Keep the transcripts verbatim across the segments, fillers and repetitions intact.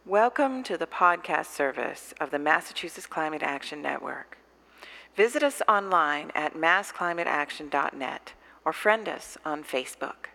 Welcome to the podcast service of the Massachusetts Climate Action Network. Visit us online at mass climate action dot net or friend us on Facebook.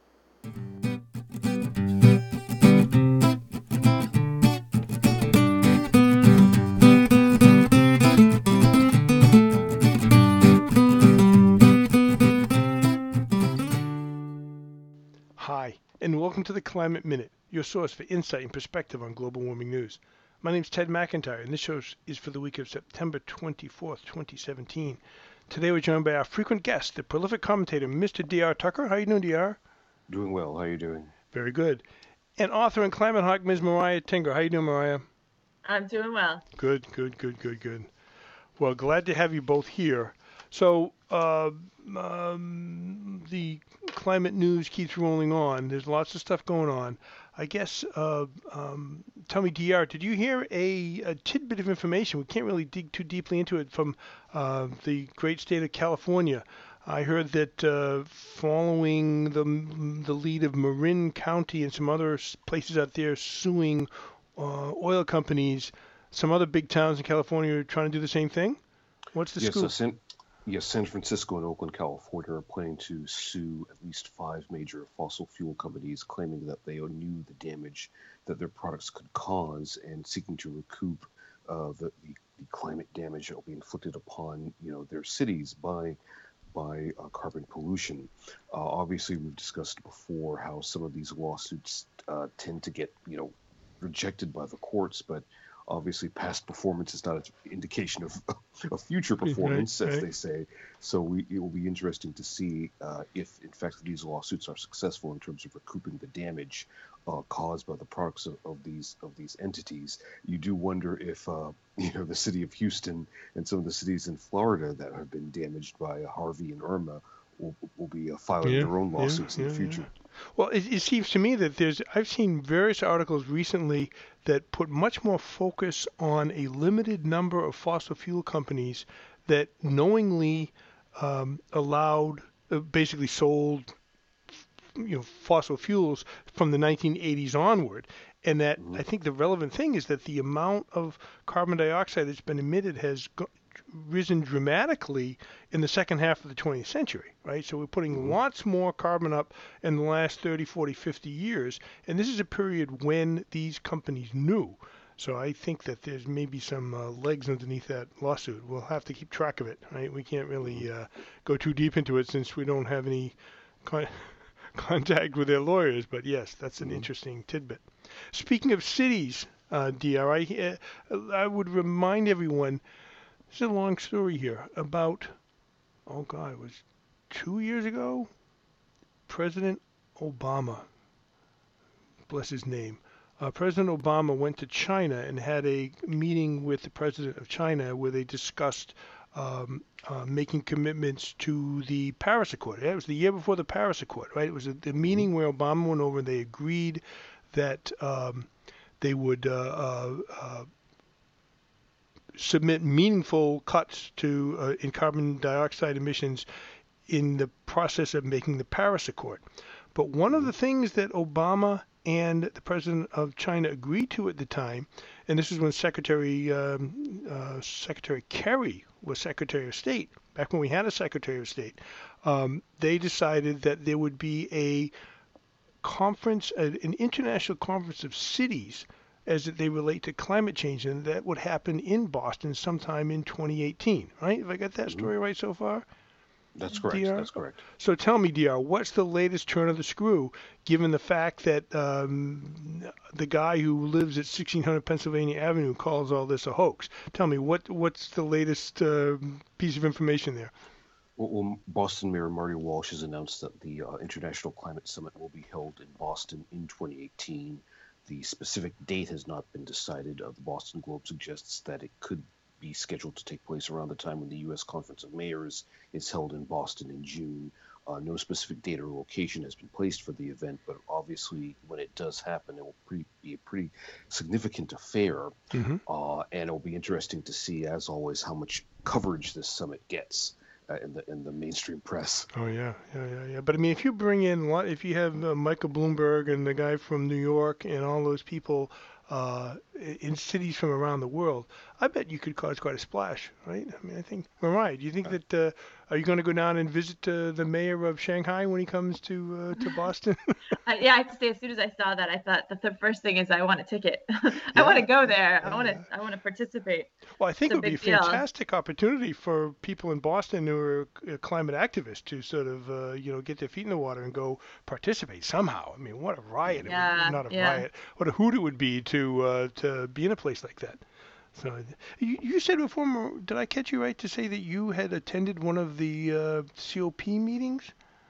Hi, and welcome to the Climate Minute, your source for insight and perspective on global warming news. My name is Ted McIntyre, and this show is for the week of September twenty-fourth, twenty seventeen. Today we're joined by our frequent guest, the prolific commentator, Mister D R Tucker. How are you doing, D R? Doing well. How are you doing? Very good. And author and climate hawk, Miz Mariah Tinger. How are you doing, Mariah? I'm doing well. Good, good, good, good, good. Well, glad to have you both here. So, uh, um, the climate news keeps rolling on. There's lots of stuff going on. I guess, uh, um, tell me, D R, did you hear a, a tidbit of information? We can't really dig too deeply into it from uh, the great state of California. I heard that uh, following the the lead of Marin County and some other places out there suing uh, oil companies, some other big towns in California are trying to do the same thing. What's the yes, scoop? uh, San, yes, San Francisco and Oakland, California are planning to sue at least five major fossil fuel companies, claiming that they knew the damage that their products could cause and seeking to recoup uh, the, the, the climate damage that will be inflicted upon you know their cities by by uh, carbon pollution. Uh, obviously, we've discussed before how some of these lawsuits uh, tend to get you know rejected by the courts, but obviously, past performance is not an indication of, of future performance, Right, as right. they say. So we, it will be interesting to see uh, if, in fact, these lawsuits are successful in terms of recouping the damage uh, caused by the products of, of these of these entities. You do wonder if, uh, you know, the city of Houston and some of the cities in Florida that have been damaged by Harvey and Irma will, will be uh, filing Yeah, their own yeah, lawsuits in yeah, the future. yeah. Well, it, it seems to me that there's, I've seen various articles recently that put much more focus on a limited number of fossil fuel companies that knowingly um, allowed, uh, basically sold, you know, fossil fuels from the nineteen eighties onward. And that hmm I think the relevant thing is that the amount of carbon dioxide that's been emitted has go- risen dramatically in the second half of the twentieth century, right? So we're putting hmm lots more carbon up in the last thirty, forty, fifty years. And this is a period when these companies knew. So I think that there's maybe some uh, legs underneath that lawsuit. We'll have to keep track of it, right? We can't hmm really uh, go too deep into it since we don't have any con- contact with their lawyers. But yes, that's an hmm interesting tidbit. Speaking of cities, uh, D R, I, uh, I would remind everyone, there's a long story here about, oh God, it was two years ago? President Obama, bless his name. Uh, President Obama went to China and had a meeting with the president of China where they discussed um, uh, making commitments to the Paris Accord. Yeah, it was the year before the Paris Accord, right? It was a, the hmm meeting where Obama went over and they agreed that um, they would uh, uh, uh, submit meaningful cuts to uh, in carbon dioxide emissions in the process of making the Paris Accord. But one of hmm the things that Obama and the president of China agreed to at the time, and this is when Secretary um, uh, Secretary Kerry was Secretary of State, back when we had a Secretary of State, um, they decided that there would be a conference, an international conference of cities as they relate to climate change, and that would happen in Boston sometime in twenty eighteen, right? Have I got that hmm story right so far, That's correct. D R? That's correct. So tell me, D R, what's the latest turn of the screw, given the fact that um, the guy who lives at sixteen hundred Pennsylvania Avenue calls all this a hoax? Tell me, what what's the latest uh, piece of information there? Well, well, Boston Mayor Marty Walsh has announced that the uh, International Climate Summit will be held in Boston in twenty eighteen. The specific date has not been decided. Uh, the Boston Globe suggests that it could be scheduled to take place around the time when the U S Conference of Mayors is held in Boston in June. Uh, no specific date or location has been placed for the event, but obviously, when it does happen, it will pretty, be a pretty significant affair. Mm-hmm. Uh, and it will be interesting to see, as always, how much coverage this summit gets uh, in the in the mainstream press. Oh yeah, yeah, yeah, yeah. But I mean, if you bring in, a lot- if you have uh, Michael Bloomberg and the guy from New York and all those people uh, in cities from around the world, I bet you could cause quite a splash, right? I mean, I think, Mariah, do you think that, uh, are you going to go down and visit uh, the mayor of Shanghai when he comes to uh, to Boston? Uh, yeah, I have to say, as soon as I saw that, I thought that the first thing is I want a ticket. I want Yeah, to go there. I yeah, want to. yeah. I want to participate. Well, I think It's it a would be a big deal. fantastic opportunity for people in Boston who are uh, climate activists to sort of, uh, you know, get their feet in the water and go participate somehow. I mean, what a riot! It would, Yeah, not a yeah. riot. What a hoot it would be to uh, to be in a place like that. So, you, you said before, Mar- did I catch you right to say that you had attended one of the uh, C O P meetings?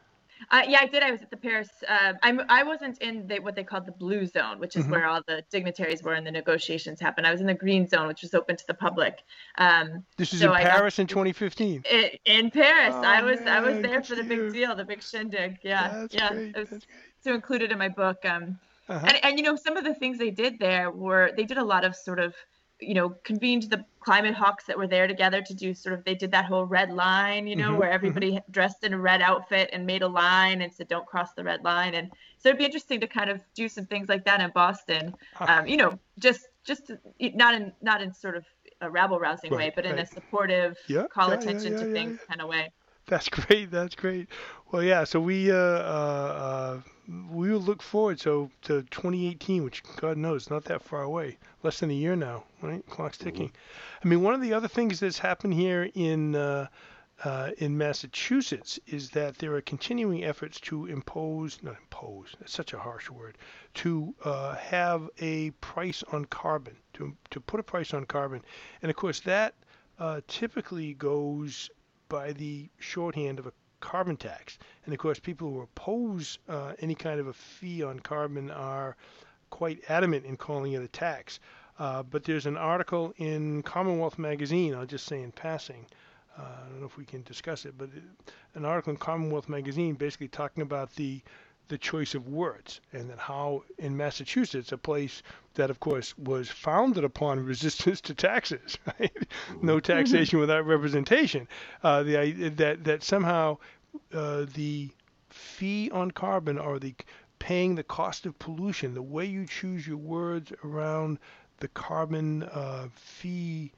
Uh, yeah, I did. I was at the Paris. Uh, I'm. I wasn't in the, what they called the blue zone, which is Hmm. where all the dignitaries were and the negotiations happened. I was in the green zone, which was open to the public. Um, This is so in I got Paris in twenty fifteen. i- in Paris. Oh I was. I was man, there good for for the big you. deal, the big shindig. Yeah, That's yeah. great. It was That's great. to include it in my book. Um, Uh-huh. and and you know, some of the things they did there were they did a lot of sort of, you know, convened the climate hawks that were there together to do sort of, they did that whole red line, you know, Hmm. where Hmm. everybody dressed in a red outfit and made a line and said, don't cross the red line. And so it'd be interesting to kind of do some things like that in Boston. Um, you know, just just not in not in sort of a rabble rousing way, Right, but in a right. supportive, Yeah, call yeah, yeah, attention yeah, to yeah, things yeah. kind of way. That's great. That's great. Well, yeah. So we uh, uh, uh, we will look forward so to twenty eighteen, which God knows not that far away. Less than a year now, right? Clock's ticking. Hmm. I mean, one of the other things that's happened here in uh, uh, in Massachusetts is that there are continuing efforts to impose, not impose, that's such a harsh word, to uh, have a price on carbon, to to put a price on carbon, and of course that uh, typically goes by the shorthand of a carbon tax. And of course, people who oppose uh, any kind of a fee on carbon are quite adamant in calling it a tax. Uh, but there's an article in Commonwealth Magazine, I'll just say in passing, uh, I don't know if we can discuss it, but it, an article in Commonwealth Magazine basically talking about the the choice of words and that how in Massachusetts, a place that of course was founded upon resistance to taxes, right? No Hmm. taxation without representation. Uh, the idea that that somehow uh, the fee on carbon or the paying the cost of pollution, the way you choose your words around the carbon uh, fee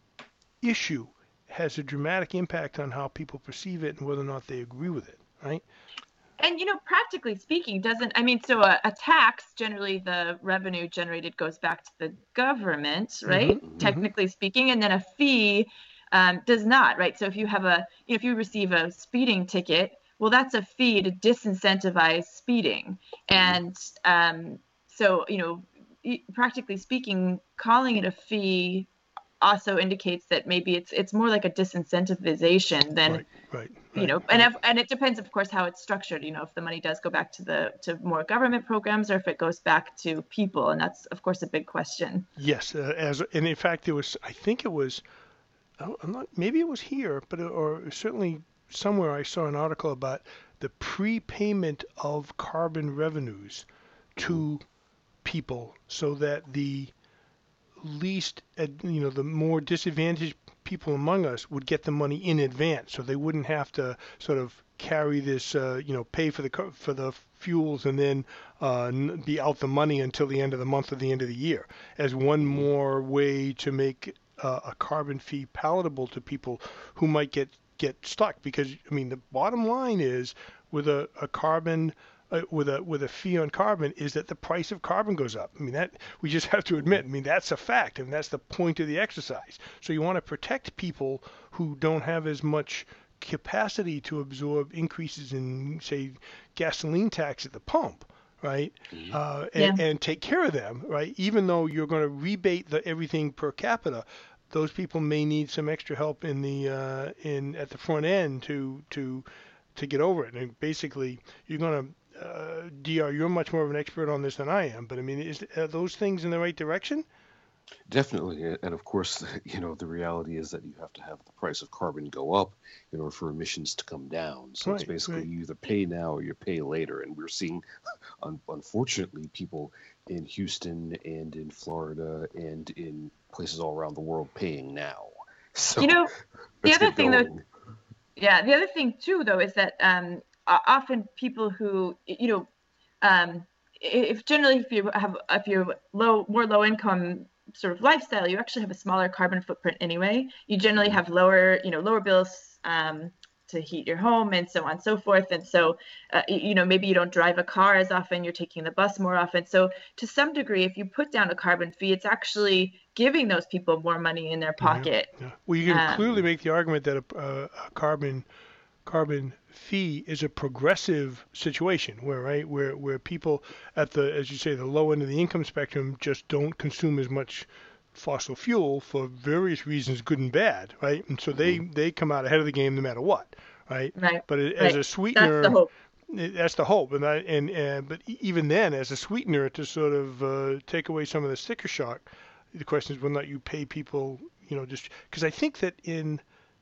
issue has a dramatic impact on how people perceive it and whether or not they agree with it, right? And you know, practically speaking, doesn't, I mean, so a, a tax, generally the revenue generated goes back to the government, Mm-hmm. right? Mm-hmm. Technically speaking, and then a fee um, does not, right? So if you have a, you know, if you receive a speeding ticket, well, that's a fee to disincentivize speeding. Hmm. And um, so, you know, e- practically speaking, calling it a fee also indicates that maybe it's it's more like a disincentivization than, Right, right, you right, know, and right. if, and it depends, of course, how it's structured. You know, if the money does go back to the to more government programs, or if it goes back to people, and that's of course a big question. Yes, uh, as and in fact, there was, I think it was, oh, I'm not, maybe it was here, but it, or certainly somewhere I saw an article about the prepayment of carbon revenues Hmm. to people so that the least, ad- you know, the more disadvantaged people among us would get the money in advance, so they wouldn't have to sort of carry this, uh, you know, pay for the co- for the fuels and then uh, n- be out the money until the end of the month or the end of the year, as one Hmm. more way to make uh, a carbon fee palatable to people who might get get stuck. Because I mean, the bottom line is with a, a carbon uh, with a with a fee on carbon is that the price of carbon goes up. I mean that we just have to Hmm. admit. I mean that's a fact, and that's the point of the exercise. So you want to protect people who don't have as much capacity to absorb increases in, say, gasoline tax at the pump, right? Hmm. Uh, and, Yeah. and take care of them, right? Even though you're going to rebate the everything per capita, those people may need some extra help in the uh, in at the front end to to to get over it. And basically, you're going to uh, D R, you're much more of an expert on this than I am, but I mean, is are those things in the right direction? Definitely, a- and of course, you know, the reality is that you have to have the price of carbon go up in order for emissions to come down. So it's Right, basically right. you either pay now or you pay later. And we're seeing, un unfortunately, people in Houston and in Florida and in places all around the world paying now. You So know, the let's other get thing though, going. yeah, the other thing too though is that um, o- often people who, you know, um, if generally if you have if you're low more low income sort of lifestyle, you actually have a smaller carbon footprint anyway. You generally have lower, you know, lower bills um, to heat your home and so on and so forth. And so, uh, you know, maybe you don't drive a car as often, you're taking the bus more often. So to some degree, if you put down a carbon fee, it's actually giving those people more money in their pocket. Yeah, yeah. Well, you can Um, clearly make the argument that a, a, a carbon carbon fee is a progressive situation where right where where people at the, as you say, the low end of the income spectrum just don't consume as much fossil fuel for various reasons, good and bad, right? And so they they come out ahead of the game no matter what, right? right. But it, Right. as a sweetener, That's the hope. it- that's the hope, and I, and uh, but e- even then, as a sweetener to sort of uh, take away some of the sticker shock, the question is whether or not you pay people, you know, just because I think that in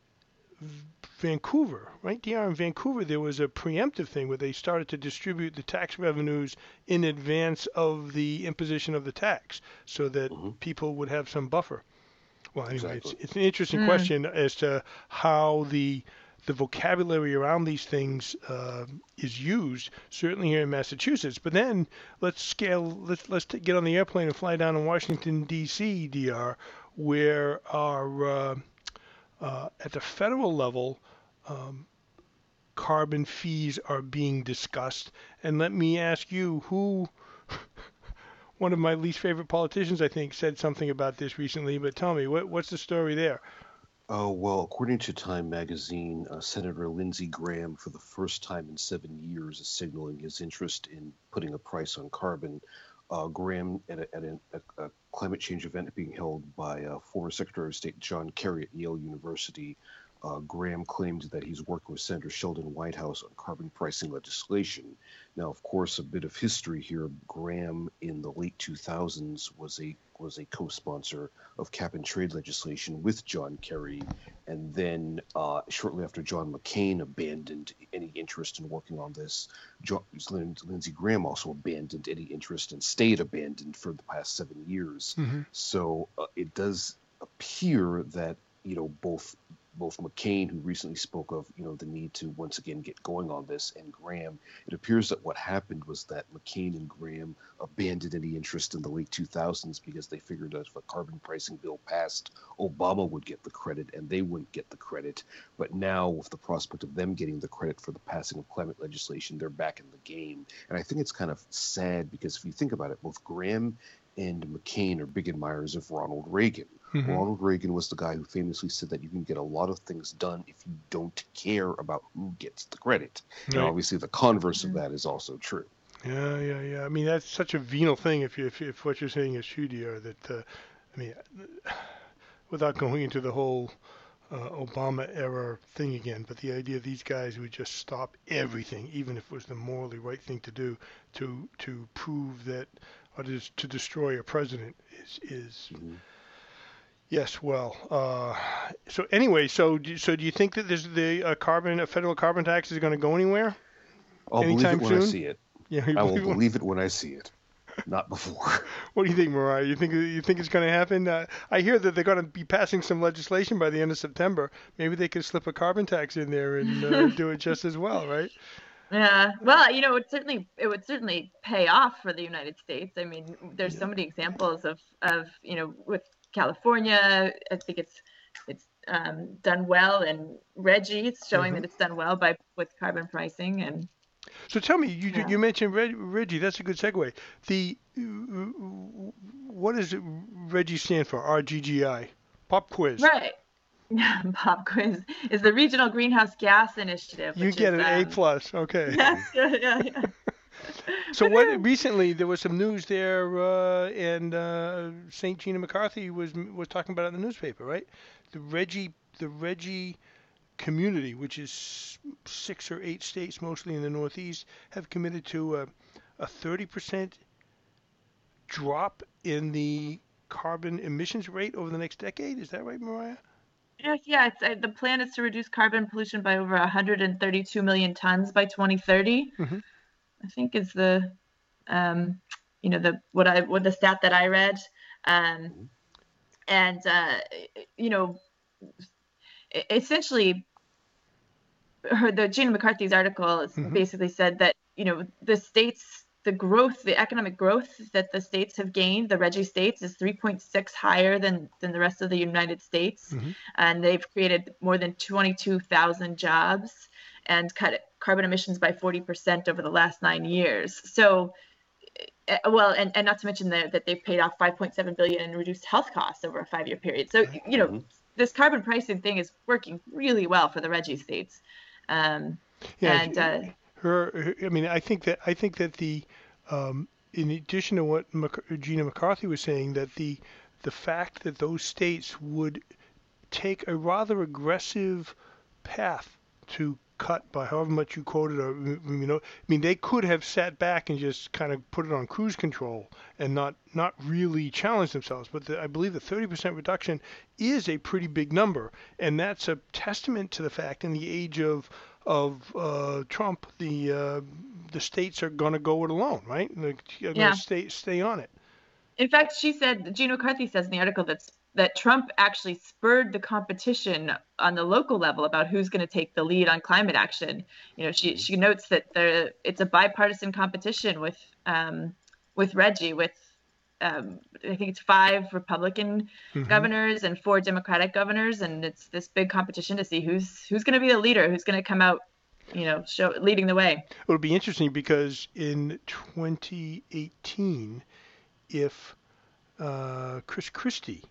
Vancouver, right, D R, in Vancouver, there was a preemptive thing where they started to distribute the tax revenues in advance of the imposition of the tax so that Mm-hmm. people would have some buffer. Well, anyway, Exactly. it's, it's an interesting Mm. question as to how the the vocabulary around these things uh, is used, certainly here in Massachusetts. But then let's scale, let's let's t- get on the airplane and fly down to Washington, D C, D R, where our uh, uh, at the federal level, um, carbon fees are being discussed. And let me ask you, who, one of my least favorite politicians, I think, said something about this recently, but tell me, what, what's the story there? Oh, well, according to Time magazine, uh, Senator Lindsey Graham, for the first time in seven years, is signaling his interest in putting a price on carbon. Uh, Graham, at, a, at an, a, a climate change event being held by uh, former Secretary of State John Kerry at Yale University, uh, Graham claimed that he's working with Senator Sheldon Whitehouse on carbon pricing legislation. Now, of course, a bit of history here. Graham, in the late two thousands, was a was a co-sponsor of cap and trade legislation with John Kerry, and then uh, shortly after John McCain abandoned any interest in working on this, John, Lindsey Graham also abandoned any interest and stayed abandoned for the past seven years. Mm-hmm. So uh, it does appear that, you know, both both McCain, who recently spoke of, you know, the need to once again get going on this, and Graham, it appears that what happened was that McCain and Graham abandoned any interest in the late two thousands because they figured that if a carbon pricing bill passed, Obama would get the credit and they wouldn't get the credit. But now, with the prospect of them getting the credit for the passing of climate legislation, they're back in the game. And I think it's kind of sad because if you think about it, both Graham and McCain are big admirers of Ronald Reagan. Mm-hmm. Ronald Reagan was the guy who famously said that you can get a lot of things done if you don't care about who gets the credit. Right. And obviously the converse Mm-hmm. of that is also true. Yeah, yeah, yeah. I mean, that's such a venal thing if, you, if, if what you're saying is true, D R, that, uh, I mean, without going into the whole uh, Obama era thing again, but the idea of these guys who would just stop everything, even if it was the morally right thing to do, to to prove that, or to, to destroy a president is, is Mm-hmm. yes, well, uh, so anyway, so do, so do you think that there's the uh, carbon, a federal carbon tax is going to go anywhere? I'll believe Anytime it when I soon? see it. Yeah, you I will believe it? believe it when I see it, not before. What do you think, Mariah? You think you think it's going to happen? Uh, I hear that they're going to be passing some legislation by the end of September. Maybe they could slip a carbon tax in there and uh, do it just as well, right? Yeah, well, you know, it would certainly it would certainly pay off for the United States. I mean, there's so Yeah. many examples of of you know with California. I think it's it's um, done well, and Reggie, it's showing Mhm. that it's done well by with carbon pricing. And So tell me, you Yeah. you mentioned Reg, Reggie. That's a good segue. The uh, what does it, Reggie stand for? R G G I. Pop quiz. right, yeah, Pop Quiz is the Regional Greenhouse Gas Initiative. You which get is, an A um, plus. Okay. Yes, yeah, yeah, yeah. So what recently there was some news there, uh, and uh, Saint Gina McCarthy was was talking about it in the newspaper, right? The Reggie the Reggie community, which is six or eight states, mostly in the Northeast, have committed to a, a thirty percent drop in the carbon emissions rate over the next decade. Is that right, Mariah? Yeah, yeah. It's, uh, the plan is to reduce carbon pollution by over one hundred thirty-two million tons by twenty thirty. Mhm. I think is the, um, you know, the what I what the stat that I read, um, and uh, you know, e- essentially, her the Gina McCarthy's article is Mhm. basically said that you know the states the growth, the economic growth that the states have gained, the R G I states, is three point six higher than, than the rest of the United States. Mm-hmm. And they've created more than twenty-two thousand jobs and cut carbon emissions by forty percent over the last nine years. So, well, and, and not to mention the, that they've paid off five point seven billion dollars in reduced health costs over a five-year period. So, you know, mm-hmm. this carbon pricing thing is working really well for the R G I states. Um, yeah, and uh, her, her, I mean, I think that I think that the, um, in addition to what Mac- Gina McCarthy was saying, that the the fact that those states would take a rather aggressive path to cut by however much you quoted, or you know, I mean, they could have sat back and just kind of put it on cruise control and not not really challenge themselves. But the, I believe the thirty percent reduction is a pretty big number, and that's a testament to the fact in the age of of uh, Trump, the uh, the states are going to go it alone, right? They're going to yeah. stay stay on it. In fact, she said, Gina McCarthy says in the article that's that Trump actually spurred the competition on the local level about who's going to take the lead on climate action. You know, she she notes that there it's a bipartisan competition with um, with R G I, with um, I think it's five Republican mm-hmm. governors and four Democratic governors, and it's this big competition to see who's who's going to be the leader, who's going to come out, you know, show leading the way. It'll be interesting because in twenty eighteen, if uh, Chris Christie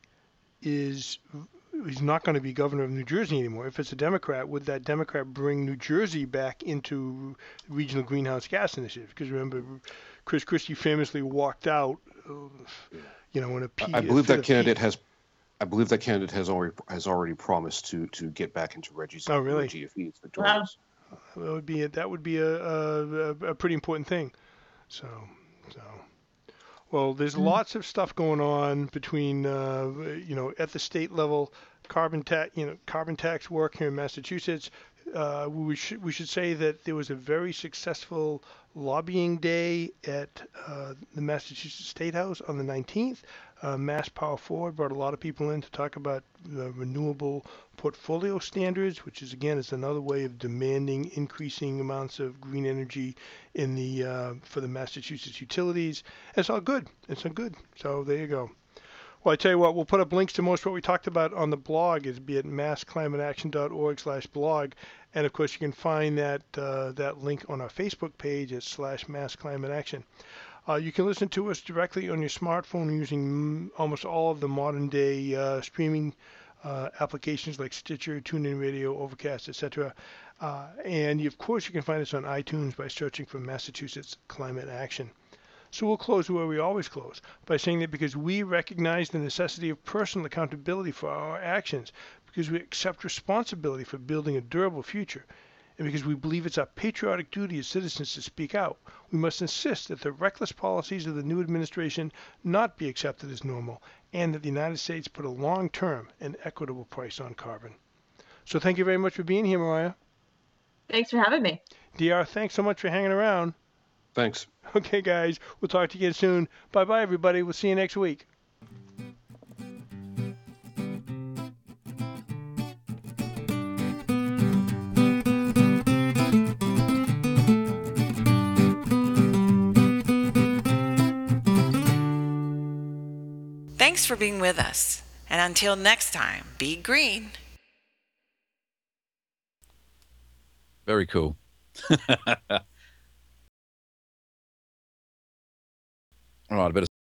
is he's not going to be governor of New Jersey anymore. If it's a Democrat, would that Democrat bring New Jersey back into the regional greenhouse gas initiative? Because remember, Chris Christie famously walked out, uh, you know, in a P. I believe that candidate has, I believe that candidate has already has already promised to to get back into Reggie's. Oh, really? Reggie if he is victorious. Wow. That would be a, that would be a, a a pretty important thing. So so. Well, there's mm-hmm. lots of stuff going on between, uh, you know, at the state level, carbon tax, you know, carbon tax work here in Massachusetts. Uh, we should we should say that there was a very successful lobbying day at uh, the Massachusetts State House on the nineteenth. Uh, Mass Power Forward brought a lot of people in to talk about the renewable portfolio standards, which is again is another way of demanding increasing amounts of green energy in the uh, for the Massachusetts utilities. It's all good. It's all good. So there you go. Well, I tell you what, we'll put up links to most of what we talked about on the blog. It'd be at mass climate action dot org slash blog. And of course, you can find that uh, that link on our Facebook page at slash massclimateaction. Uh, you can listen to us directly on your smartphone using almost all of the modern day uh, streaming uh, applications like Stitcher, TuneIn Radio, Overcast, et cetera. Uh, and of course, you can find us on iTunes by searching for Massachusetts Climate Action. So we'll close where we always close, by saying that because we recognize the necessity of personal accountability for our actions, because we accept responsibility for building a durable future, and because we believe it's our patriotic duty as citizens to speak out, we must insist that the reckless policies of the new administration not be accepted as normal, and that the United States put a long-term and equitable price on carbon. So thank you very much for being here, Mariah. Thanks for having me. D R, thanks so much for hanging around. Thanks. Okay, guys, we'll talk to you again soon. Bye-bye, everybody. We'll see you next week. Thanks for being with us. And until next time, be green. Very cool. All right, I better